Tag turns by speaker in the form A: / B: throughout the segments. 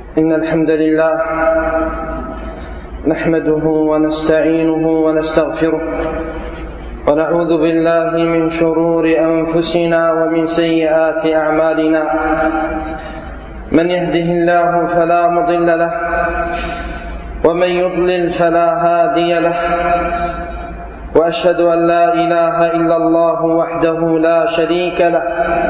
A: إن الحمد لله نحمده ونستعينه ونستغفره ونعوذ بالله من شرور أنفسنا ومن سيئات أعمالنا. من يهده الله فلا مضل له ومن يضلل فلا هادي له، وأشهد أن لا إله إلا الله وحده لا شريك له،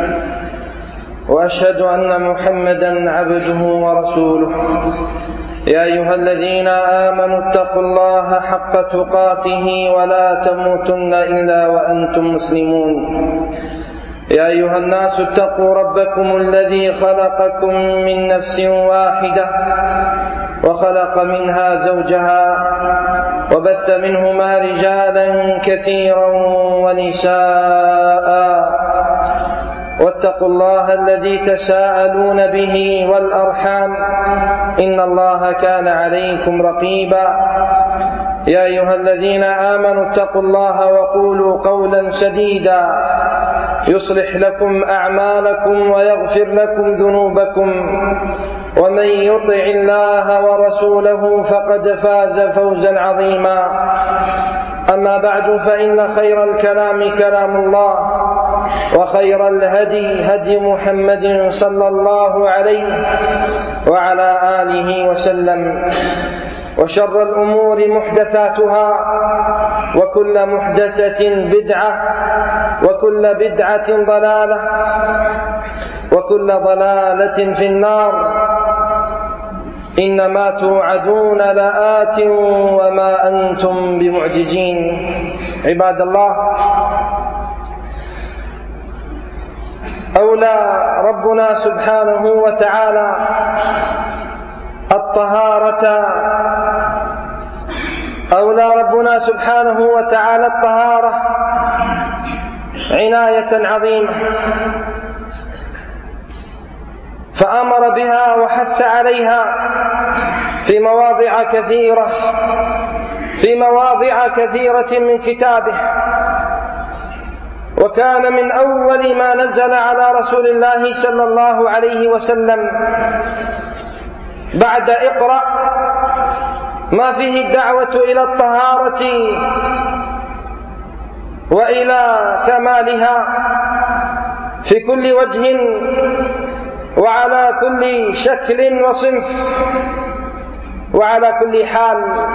A: وأشهد أن محمدا عبده ورسوله. يا أيها الذين آمنوا اتقوا الله حق تقاته ولا تموتن إلا وأنتم مسلمون. يا أيها الناس اتقوا ربكم الذي خلقكم من نفس واحدة وخلق منها زوجها وبث منهما رجالا كثيرا ونساء، واتقوا الله الذي تساءلون به والأرحام إن الله كان عليكم رقيبا. يا أيها الذين آمنوا اتقوا الله وقولوا قولا سديدا يصلح لكم أعمالكم ويغفر لكم ذنوبكم، ومن يطع الله ورسوله فقد فاز فوزا عظيما. أما بعد، فإن خير الكلام كلام الله، وخير الهدي هدي محمد صلى الله عليه وعلى آله وسلم، وشر الأمور محدثاتها، وكل محدثة بدعة، وكل بدعة ضلالة، وكل ضلالة في النار. إنما توعدون لآت وما أنتم بمعجزين. عباد الله، أولى ربنا سبحانه وتعالى الطهارة عناية عظيمة، فأمر بها وحث عليها في مواضع كثيرة من كتابه. وكان من أول ما نزل على رسول الله صلى الله عليه وسلم بعد اقرأ ما فيه الدعوة إلى الطهارة وإلى كمالها في كل وجه وعلى كل شكل وصنف وعلى كل حال.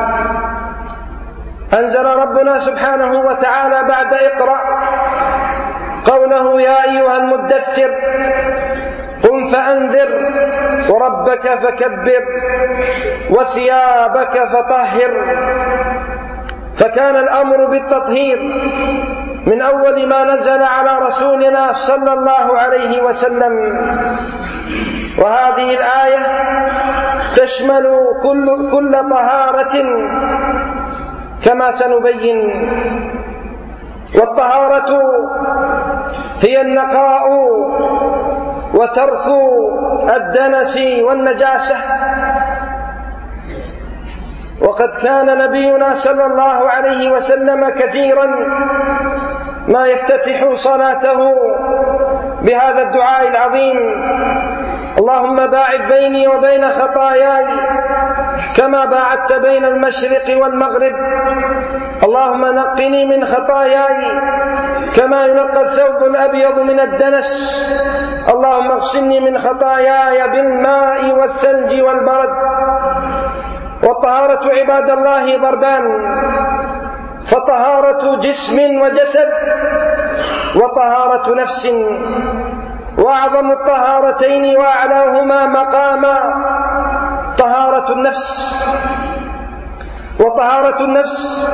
A: أنزل ربنا سبحانه وتعالى بعد اقرأ قوله: يا أيها المدثر قم فأنذر وربك فكبر وثيابك فطهر. فكان الأمر بالتطهير من أول ما نزل على رسولنا صلى الله عليه وسلم. وهذه الآية تشمل كل طهارة كما سنبين. والطهارة هي النقاء وترك الدنس والنجاسة. وقد كان نبينا صلى الله عليه وسلم كثيرا ما يفتتح صلاته بهذا الدعاء العظيم: اللهم باعد بيني وبين خطاياي كما باعدت بين المشرق والمغرب. اللهم نقني من خطاياي كما ينقى الثوب الأبيض من الدنس. اللهم اغسلني من خطاياي بالماء والثلج والبرد. والطهارة عباد الله ضربان: فطهارة جسم وجسد، وطهارة نفس. وأعظم الطهارتين وأعلاهما مقاما طهارة النفس. وطهارة النفس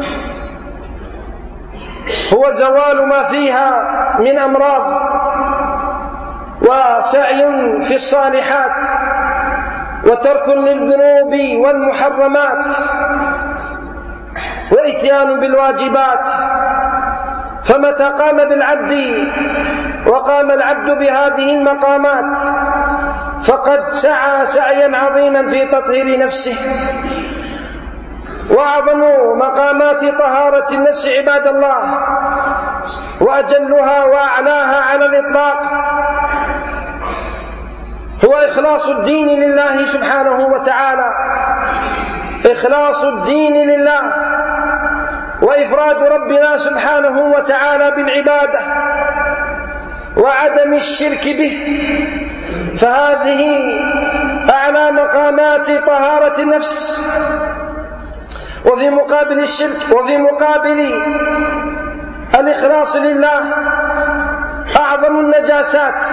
A: هو زوال ما فيها من أمراض وسعي في الصالحات وترك للذنوب والمحرمات وإتيان بالواجبات. فمتى قام بالعبد وقام العبد بهذه المقامات فقد سعى سعيا عظيما في تطهير نفسه. وأعظم مقامات طهارة النفس عباد الله وأجلها وأعلاها على الإطلاق هو إخلاص الدين لله سبحانه وتعالى، إخلاص الدين لله وإفراد ربنا سبحانه وتعالى بالعبادة وعدم الشرك به، فهذه أعلى مقامات طهارة النفس. وفي مقابل الشرك وفي مقابل الإخلاص لله أعظم النجاسات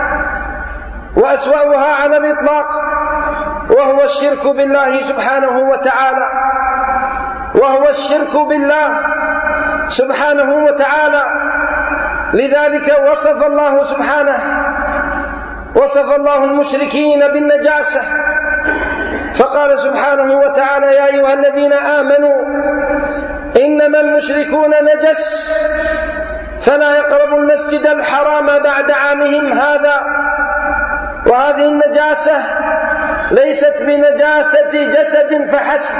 A: وأسوأها على الإطلاق وهو الشرك بالله سبحانه وتعالى، وهو الشرك بالله سبحانه وتعالى. لذلك وصف الله المشركين بالنجاسة، فقال سبحانه وتعالى: يا أيها الذين آمنوا إنما المشركون نجس فلا يقربوا المسجد الحرام بعد عامهم هذا. وهذه النجاسة ليست بنجاسة جسد فحسب،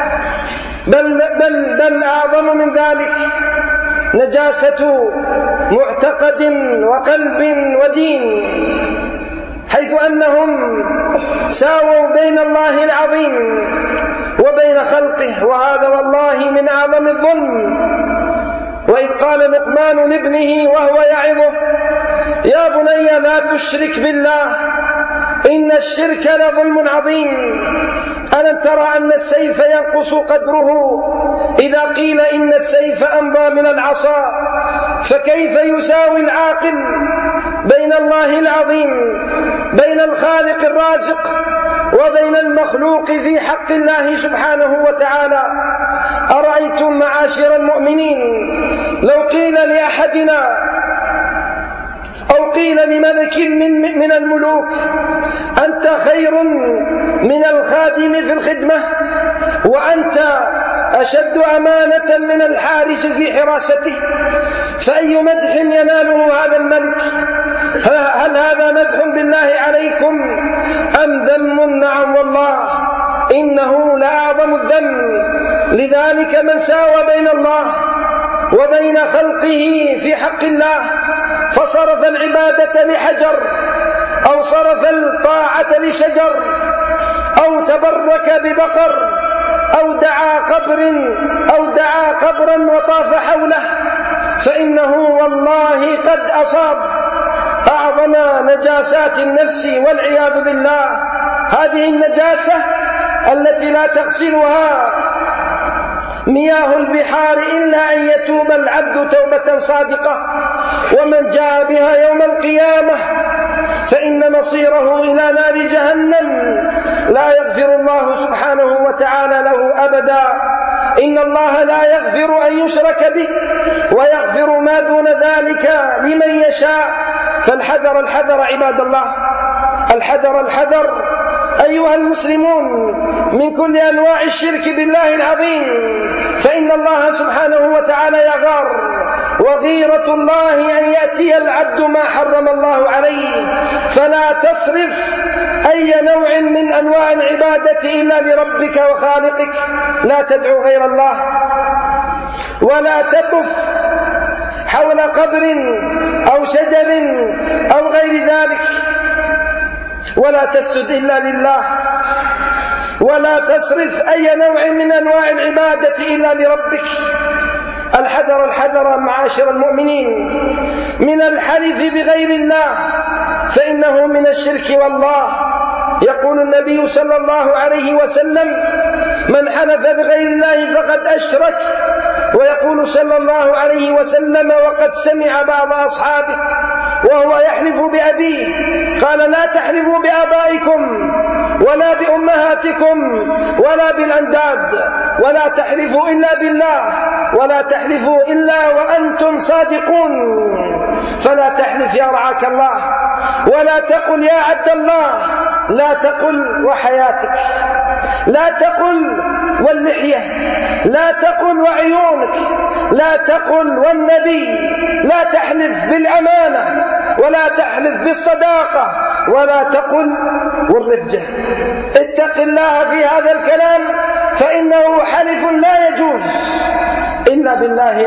A: بل أعظم من ذلك، نجاسة معتقد وقلب ودين، حيث أنهم ساووا بين الله العظيم وبين خلقه، وهذا والله من أعظم الظلم. وإذ قال لقمان لابنه وهو يعظه: يا بني لا تشرك بالله إن الشرك لظلم عظيم. ألم ترى أن السيف ينقص قدره إذا قيل إن السيف أمضى من العصا؟ فكيف يساوي العاقل بين الله العظيم، بين الخالق الرازق، وبين المخلوق في حق الله سبحانه وتعالى؟ أرأيتم معاشر المؤمنين لو قيل لأحدنا أو قيل لملك من الملوك: أنت خير من الخادم في الخدمة، وأنت أشد أمانة من الحارس في حراسته، فأي مدح يناله هذا الملك؟ هل هذا مدح بالله عليكم أم ذم؟ نعم والله، إنه لأعظم الذم. لذلك من ساوى بين الله وبين خلقه في حق الله، فصرف العبادة لحجر، أو صرف الطاعة لشجر، أو تبرك ببقر، أو دعا قبرا وطاف حوله، فإنه والله قد أصاب أعظم نجاسات النفس والعياذ بالله. هذه النجاسة التي لا تغسلها مياه البحار إلا أن يتوب العبد توبة صادقة، ومن جاء بها يوم القيامة فإن مصيره إلى نار جهنم لا يغفر الله سبحانه وتعالى له أبدا. إن الله لا يغفر أن يشرك به ويغفر ما دون ذلك لمن يشاء. فالحذر الحذر عباد الله، الحذر أيها المسلمون من كل أنواع الشرك بالله العظيم، فإن الله سبحانه وتعالى يغار، وغيرة الله أن يأتي العبد ما حرم الله عليه. فلا تصرف أي نوع من أنواع العبادة إلا لربك وخالقك، لا تدعو غير الله، ولا تطف حول قبر أو شجر أو غير ذلك، ولا تسجد إلا لله، ولا تصرف أي نوع من أنواع العبادة إلا لربك. الحذر معاشر المؤمنين من الحلف بغير الله، فإنه من الشرك والله. يقول النبي صلى الله عليه وسلم: من حلف بغير الله فقد أشرك. ويقول صلى الله عليه وسلم وقد سمع بعض أصحابه وهو يحلف بأبيه قال: لا تحلفوا بآبائكم ولا بأمهاتكم ولا بالأنداد، ولا تحلفوا إلا بالله، ولا تحلفوا إلا وأنتم صادقون. فلا تحلف يا رعاك الله، ولا تقل يا عبد الله، لا تقل وحياتك، لا تقل واللحية، لا تقل وعيونك، لا تقل والنبي، لا تحلف بالأمانة، ولا تحلف بالصداقة، ولا تقل والرفجة. اتق الله في هذا الكلام، فإنه حلف لا يجوز إلا بالله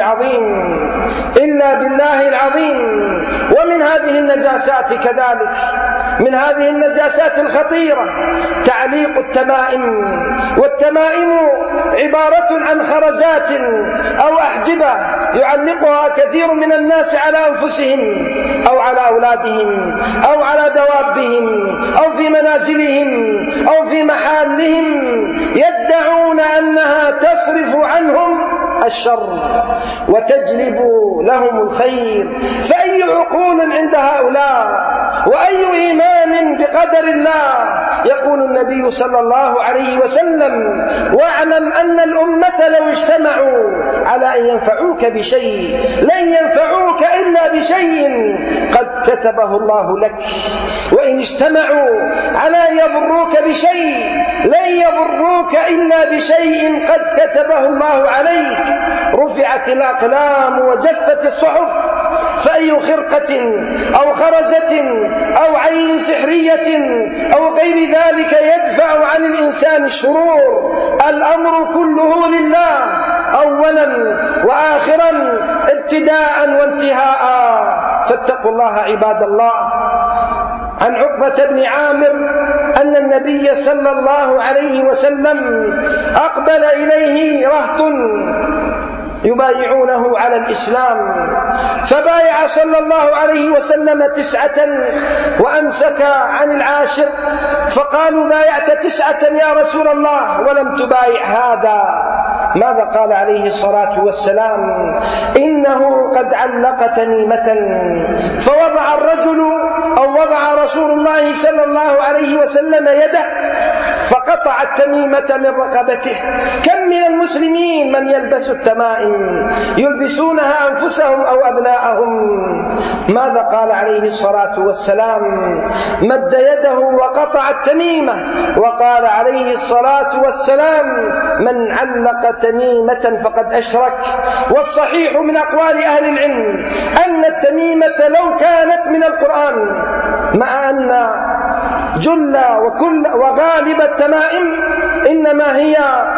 A: العظيم. ومن هذه النجاسات كذلك، من هذه النجاسات الخطيرة تعليق التمائم. والتمائم عبارة عن خرزات أو أحجبة يعلقها كثير من الناس على أنفسهم أو على أولادهم أو على دوابهم أو في منازلهم أو في محلهم، يدعون أنها تصرف عنهم الشر وتجلب لهم الخير. فأي عقول عند هؤلاء وأي إيمان بقدر الله؟ يقول النبي صلى الله عليه وسلم: واعلم أن الأمة لو اجتمعوا على أن ينفعوك بشيء لن ينفعوك إلا بشيء قد كتبه الله لك، وإن اجتمعوا على أن يضروك بشيء لن يضروك إلا بشيء قد كتبه الله عليك. رفعت الأقلام وجفت الصحف، فأي خرقة أو خرزة أو عين سحرية أو غير ذلك يدفع عن الإنسان الشرور؟ الأمر كله لله، أولا وآخرا، ابتداء وانتهاء. فاتقوا الله عباد الله. عن عقبة بن عامر أن النبي صلى الله عليه وسلم أقبل إليه رهط يبايعونه على الإسلام، فبايع صلى الله عليه وسلم 9 وأمسك عن 10، فقالوا: بايعت 9 يا رسول الله ولم تبايع هذا. ماذا قال عليه الصلاة والسلام؟ إنه قد علق تميمة. فوضع الرجل أو وضع رسول الله صلى الله عليه وسلم يده فقطع التميمة من رقبته. كم من المسلمين من يلبس التمائم يلبسونها أنفسهم أو أبناءهم. ماذا قال عليه الصلاة والسلام؟ مد يده وقطع التميمة، وقال عليه الصلاة والسلام: من علق تميمة فقد أشرك. والصحيح من أقوال أهل العلم أن التميمة لو كانت من القرآن، مع أن جل وغالب التمائم إنما هي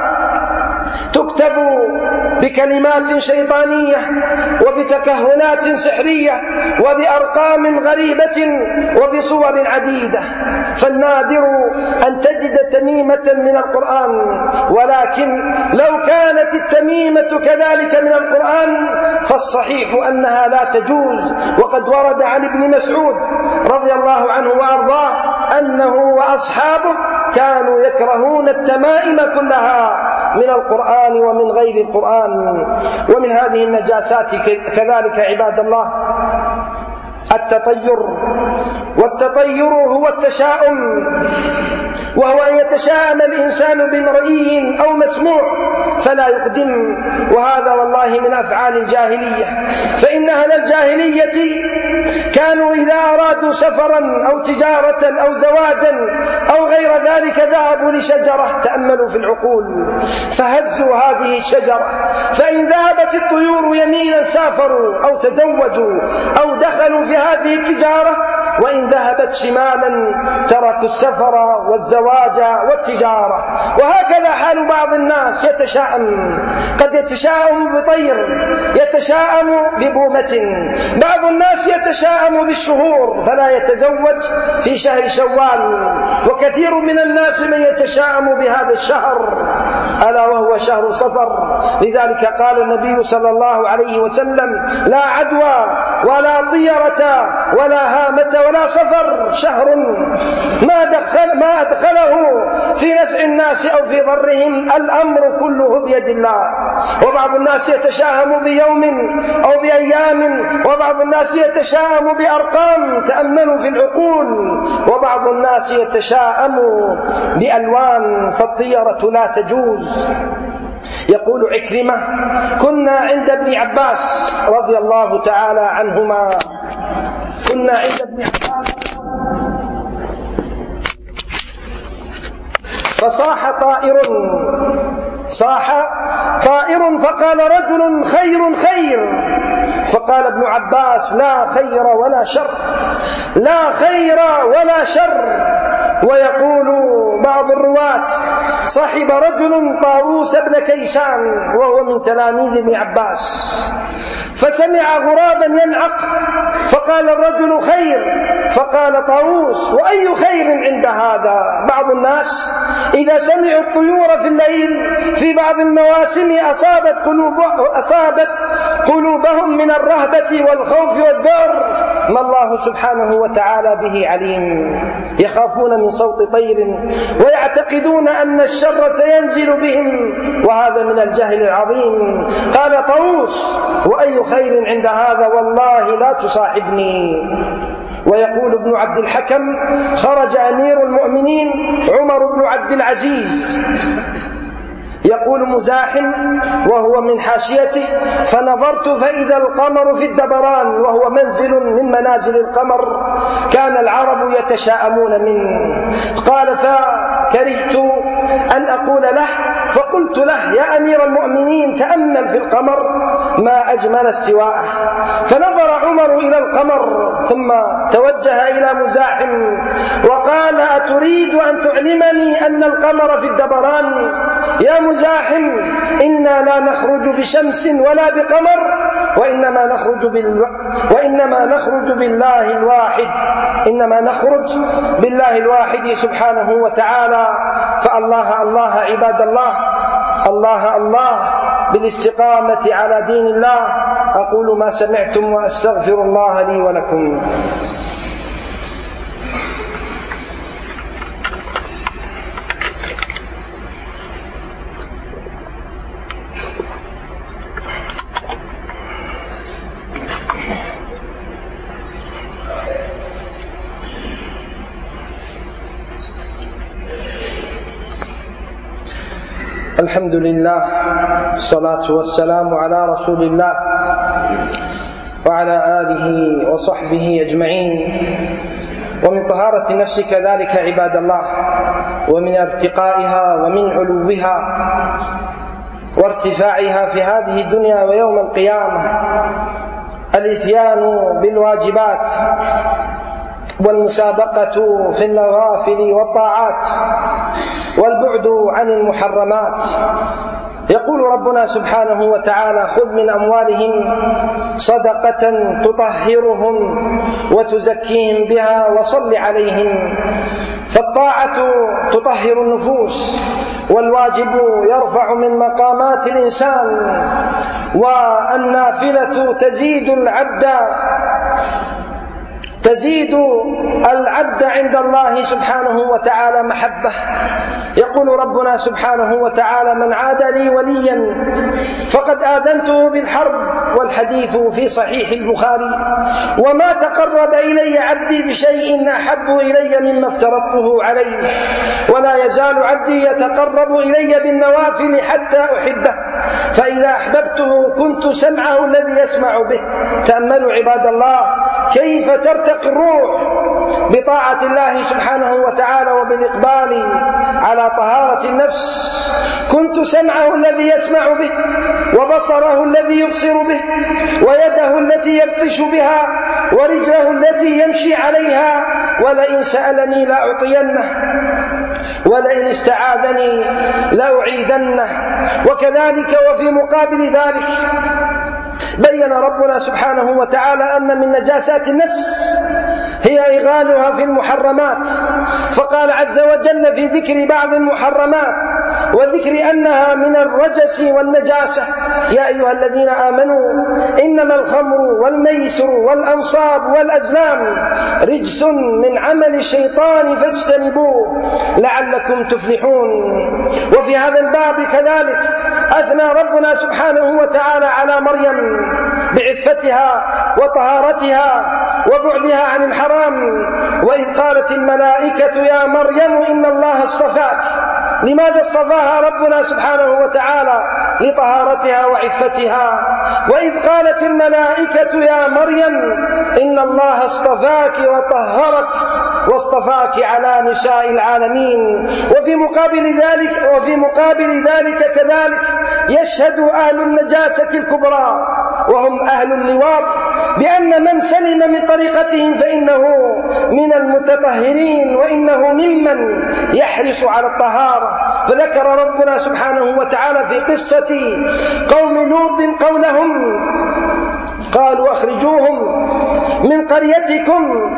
A: تكتب بكلمات شيطانية وبتكهنات سحرية وبأرقام غريبة وبصور عديدة، فالنادر أن تجد تميمة من القرآن. ولكن لو كانت التميمة كذلك من القرآن فالصحيح أنها لا تجوز. وقد ورد عن ابن مسعود رضي الله عنه وأرضاه أنه وأصحابه كانوا يكرهون التمائم كلها من القرآن ومن غير القرآن. ومن هذه النجاسات كذلك عباد الله التطير. والتطير هو التشاؤم، وهو أن يتشاءم الإنسان بمرئي أو مسموع فلا يقدم، وهذا والله من أفعال الجاهلية. فإن أهل الجاهلية كانوا إذا أرادوا سفرا أو تجارة أو زواجا أو غير ذلك ذهبوا لشجرة، تأملوا في العقول، فهزوا هذه الشجرة، فإن ذهبت الطيور يمينا سافروا أو تزوجوا أو دخلوا في هذه التجارة، وإن ذهبت شمالا تركوا السفر والزواج والتجارة. وهكذا حال بعض الناس يتشاءم، قد يتشاءم بطير، يتشاءم ببومة. بعض الناس يتشاءم بالشهور فلا يتزوج في شهر شوال، وكثير من الناس من يتشاءم بهذا الشهر ألا وهو شهر صفر. لذلك قال النبي صلى الله عليه وسلم: لا عدوى ولا طيرة ولا هامة ولا صفر، شهر ما أدخله في نفع الناس أو في ضرهم، الأمر كله بيد الله. وبعض الناس يتشاءم بيوم أو بأيام، وبعض الناس يتشاءم بأرقام، تأملوا في العقول، وبعض الناس يتشاءم بألوان، فالطيرة لا تجوز. يقول عكرمة: كنا عند ابن عباس رضي الله تعالى عنهما، كنا عند ابن عباس فصاح طائر فقال رجل: خير خير. فقال ابن عباس: لا خير ولا شر، لا خير ولا شر. ويقول بعض الرواة: صحب رجل طاووس بن كيسان وهو من تلاميذ ابن عباس، فسمع غرابا ينعق، فقال الرجل: خير. فقال طاووس: وأي خير عند هذا؟ بعض الناس إذا سمعوا الطيور في الليل في بعض المواسم أصابت قلوبهم من الرهبة والخوف والذعر ما الله سبحانه وتعالى به عليم، يخافون من صوت طير ويعتقدون أن الشر سينزل بهم، وهذا من الجهل العظيم. قال طاووس: وأي خير عند هذا؟ والله لا تصاحبني. ويقول ابن عبد الحكم: خرج أمير المؤمنين عمر بن عبد العزيز، يقول مزاحم وهو من حاشيته: فنظرت فإذا القمر في الدبران، وهو منزل من منازل القمر كان العرب يتشاءمون منه. قال: فكرهت أن أقول له، فقلت له: يا أمير المؤمنين تأمل في القمر ما أجمل استواءه. فنظر عمر إلى القمر ثم توجه إلى مزاحم وقال: أتريد أن تعلمني أن القمر في الدبران؟ يا مزاحم، إنا لا نخرج بشمس ولا بقمر، وإنما نخرج بالله الواحد، إنما نخرج بالله الواحد سبحانه وتعالى. فالله الله عباد الله، الله الله بالاستقامة على دين الله. أقول ما سمعتم وأستغفر الله لي ولكم. الحمد لله، الصلاة والسلام على رسول الله وعلى آله وصحبه أجمعين. ومن طهارة النفس كذلك عباد الله، ومن ارتقائها ومن علوها وارتفاعها في هذه الدنيا ويوم القيامة الإتيان بالواجبات والمسابقة في النوافل والطاعات والبعد عن المحرمات. يقول ربنا سبحانه وتعالى: خذ من أموالهم صدقة تطهرهم وتزكيهم بها وصل عليهم. فالطاعة تطهر النفوس، والواجب يرفع من مقامات الإنسان، والنافلة تزيد العبد عند الله سبحانه وتعالى محبة. يقول ربنا سبحانه وتعالى: من عاد لي وليا فقد آذنته بالحرب، والحديث في صحيح البخاري. وما تقرب إلي عبدي بشيء أحب إلي مما افترضته عليه، ولا يزال عبدي يتقرب إلي بالنوافل حتى أحبه، فإذا أحببته كنت سمعه الذي يسمع به. تأملوا عباد الله كيف ترتقي الروح بطاعة الله سبحانه وتعالى وبالإقبال على طهارة النفس. كنت سمعه الذي يسمع به، وبصره الذي يبصر به، ويده التي يبطش بها، ورجله التي يمشي عليها، ولئن سألني لأعطينه، ولئن استعاذني لأعيذنه. وكذلك وفي مقابل ذلك بين ربنا سبحانه وتعالى أن من نجاسات النفس هي إغالها في المحرمات، فقال عز وجل في ذكر بعض المحرمات وذكر أنها من الرجس والنجاسة: يا أيها الذين آمنوا إنما الخمر والميسر والأنصاب والأزلام رجس من عمل الشيطان فاجتنبوه لعلكم تفلحون. وفي هذا الباب كذلك أثنى ربنا سبحانه وتعالى على مريم بعفتها وطهارتها وبعدها عن الحرام، وإذ قالت الملائكة يا مريم إن الله اصطفاك. لماذا اصطفاها ربنا سبحانه وتعالى؟ لطهارتها وعفتها. وإذ قالت الملائكة يا مريم إن الله اصطفاك وطهرك واصطفاك على نساء العالمين. وفي مقابل ذلك كذلك يشهد أهل النجاسة الكبرى وهم أهل اللواط بأن من سلم من طريقتهم فإنه من المتطهرين وإنه ممن يحرص على الطهارة. فذكر ربنا سبحانه وتعالى في قصة قوم لوط قولهم قالوا أخرجوهم من قريتكم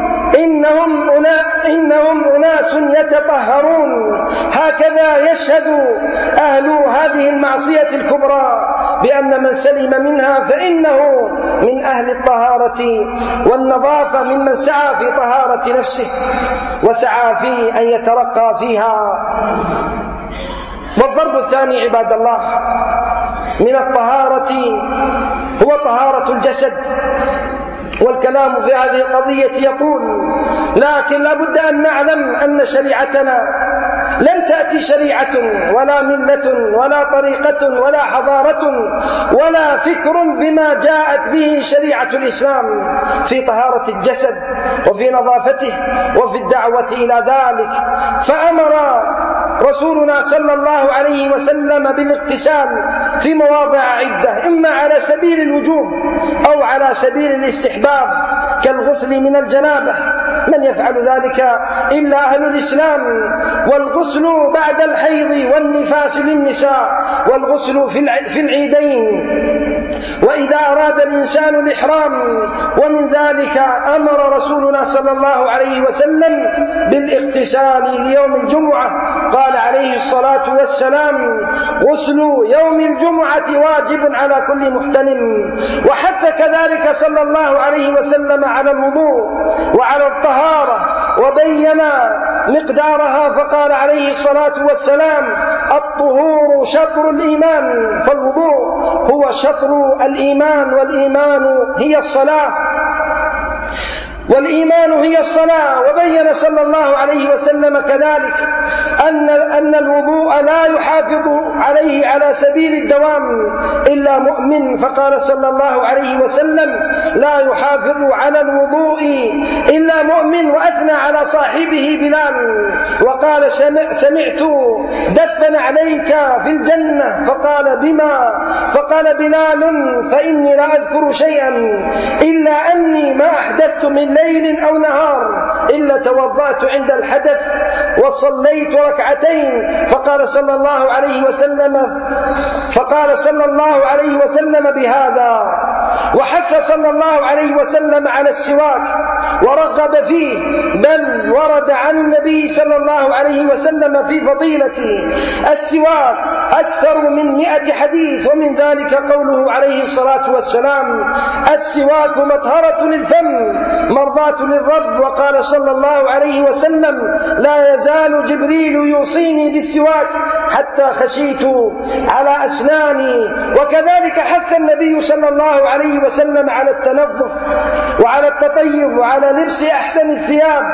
A: إنهم أناس يتطهرون. هكذا يشهد أهل هذه المعصية الكبرى بأن من سلم منها فإنه من أهل الطهارة والنظافة ممن سعى في طهارة نفسه وسعى في أن يترقى فيها. والضرب الثاني عباد الله من الطهارة هو طهارة الجسد، والكلام في هذه القضية يطول، لكن لا بد أن نعلم أن شريعتنا لم تأتي شريعة ولا ملة ولا طريقة ولا حضارة ولا فكر بما جاءت به شريعة الإسلام في طهارة الجسد وفي نظافته وفي الدعوة إلى ذلك. فأمر رسولنا صلى الله عليه وسلم بالاغتسال في مواضع عدة، إما على سبيل الوجوب أو على سبيل الاستحباب كالغسل من الجنابة، من يفعل ذلك إلا أهل الإسلام، والغسل بعد الحيض والنفاس للنساء، والغسل في العيدين، وإذا أراد الإنسان الإحرام. ومن ذلك أمر رسولنا صلى الله عليه وسلم بالاغتسال ليوم الجمعة، قال عليه الصلاة والسلام غسل يوم الجمعة واجب على كل محتلم. وحث كذلك صلى الله عليه وسلم على الوضوء وعلى الطهارة وبين مقدارها، فقال عليه الصلاة والسلام الطهور شطر الإيمان، فالوضوء هو شطر الإيمان، والإيمان هي الصلاة. وبين صلى الله عليه وسلم كذلك أن الوضوء لا يحافظ عليه على سبيل الدوام إلا مؤمن، فقال صلى الله عليه وسلم لا يحافظ على الوضوء إلا مؤمن، وأثنى على صاحبه بلال وقال سمعت دفن عليك في الجنة، فقال بما؟ فقال بلال فإني لا أذكر شيئا إلا أني ما أحدثت من ليل أو نهار إلا توضأت عند الحدث وصليت ركعتين. فقال صلى الله عليه وسلم بهذا، وحث صلى الله عليه وسلم على السواك ورغب فيه، بل ورد عن النبي صلى الله عليه وسلم في فضيلة السواك أكثر من 100 حديث، ومن ذلك قوله عليه الصلاة والسلام السواك مطهرة للفم مرضاة للرب. وقال صلى الله عليه وسلم لا يزال جبريل يوصيني بالسواك حتى خشيت على أسناني. وكذلك حث النبي صلى الله عليه وسلم على التنظف وعلى التطيب وعلى لبس أحسن الثياب،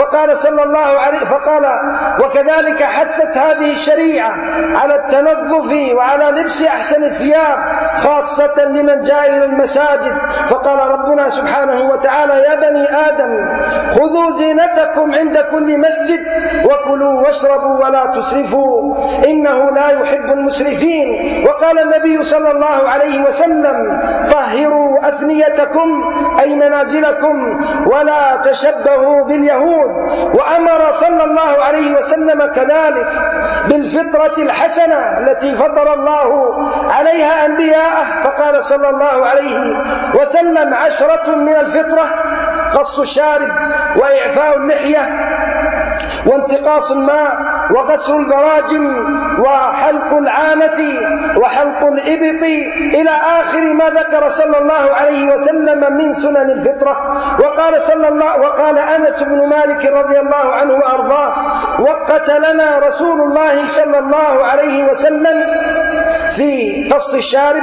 A: فقال وكذلك حثت هذه الشريعة على التنظف وعلى لبس أحسن الثياب خاصة لمن جاء إلى المساجد. فقال ربنا سبحانه وتعالى يا بني آدم خذوا زينتكم عند كل مسجد وكلوا واشربوا ولا تسرفوا إنه لا يحب المسرفين. وقال النبي صلى الله عليه وسلم طهروا أثنيتكم أي منازلكم ولا تشبهوا باليهود. وأمر صلى الله عليه وسلم كذلك بالفطرة الحسنة التي فطر الله عليها أنبياءه، فقال صلى الله عليه وسلم 10 من الفطرة قص الشارب وإعفاء اللحية وانتقاص الماء وغسل البراجم وحلق العانة وحلق الإبط إلى آخر ما ذكر صلى الله عليه وسلم من سنن الفطرة. وقال أنس بن مالك رضي الله عنه وأرضاه وقت لنا رسول الله صلى الله عليه وسلم في قص الشارب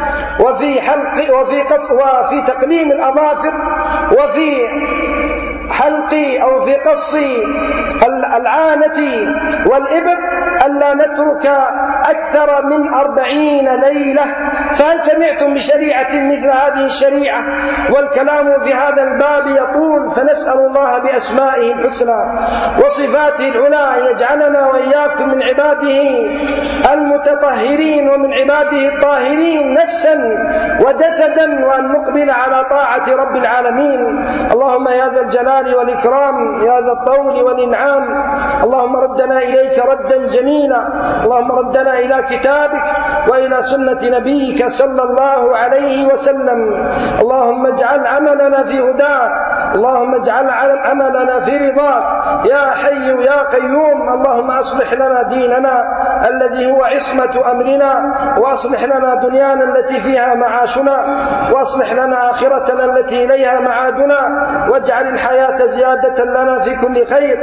A: وفي حلق وفي تقليم الأظافر وفي حلق أو في قص العانة والإبط ألا نترك أكثر من 40 ليلة. فهل سمعتم بشريعة مثل هذه الشريعة؟ والكلام في هذا الباب يطول، فنسأل الله بأسمائه الحسنى وصفاته العلى أن يجعلنا وإياكم من عباده المتطهرين ومن عباده الطاهرين نفسا وجسدا، وأن نقبل على طاعة رب العالمين. اللهم يا ذا الجلال والإكرام يا ذا الطول والإنعام، اللهم ردنا إليك ردا جميلا، اللهم ردنا إلى كتابك وإلى سنة نبيك صلى الله عليه وسلم. اللهم اجعل عملنا في هداك، اللهم اجعل عملنا في رضاك يا حي يا قيوم. اللهم أصلح لنا ديننا الذي هو عصمة أمرنا، وأصلح لنا دنيانا التي فيها معاشنا، وأصلح لنا آخرتنا التي إليها معادنا، واجعل الحياة زيادة لنا في كل خير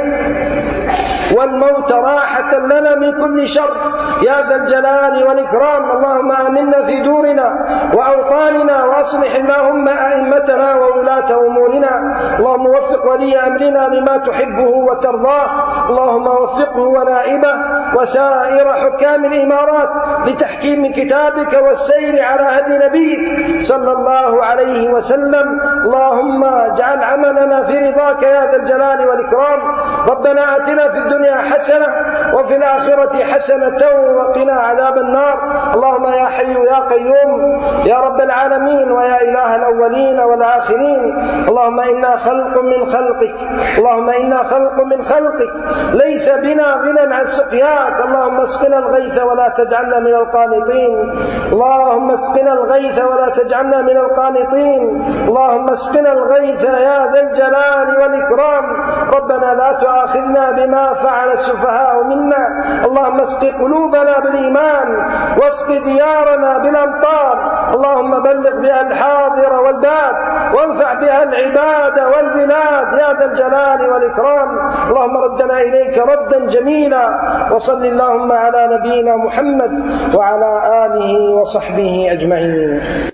A: والموت راحة لنا من كل شر يا ذا الجلال والإكرام. اللهم آمنا في دورنا وأوطاننا، وأصلح اللهم أئمتنا وولاة أمورنا. اللهم وفق ولي أمرنا لما تحبه وترضاه، اللهم وفقه ونائبه وسائر حكام الإمارات لتحكيم كتابك والسير على هدي نبيك صلى الله عليه وسلم. اللهم اجعل عملنا في رضاك يا ذا الجلال والإكرام. ربنا آتنا في الدنيا حسنة وفي الآخرة حسنة وقنا عذاب النار. اللهم يا حي يا قيوم يا رب العالمين ويا إله الأولين والآخرين، اللهم إنا خلق من خلقك، اللهم إنا خلق من خلقك ليس بنا غنى عن سقياك. اللهم اسقنا الغيث ولا تجعلنا من القانطين، اللهم اسقنا الغيث ولا تجعلنا من القانطين، اللهم اسقنا الغيث يا ذا الجلال والإكرام. ربنا لا تؤاخذنا بما فعل السفهاء منا، اللهم اسق قلوبنا بالإيمان واسق ديارنا بالأمطار، اللهم بلغ بها الحاضر والباد وانفع بها العباد والبلاد يا ذا الجلال والإكرام. اللهم ردنا إليك ردا جميلا، وصل اللهم على نبينا محمد وعلى آله وصحبه أجمعين.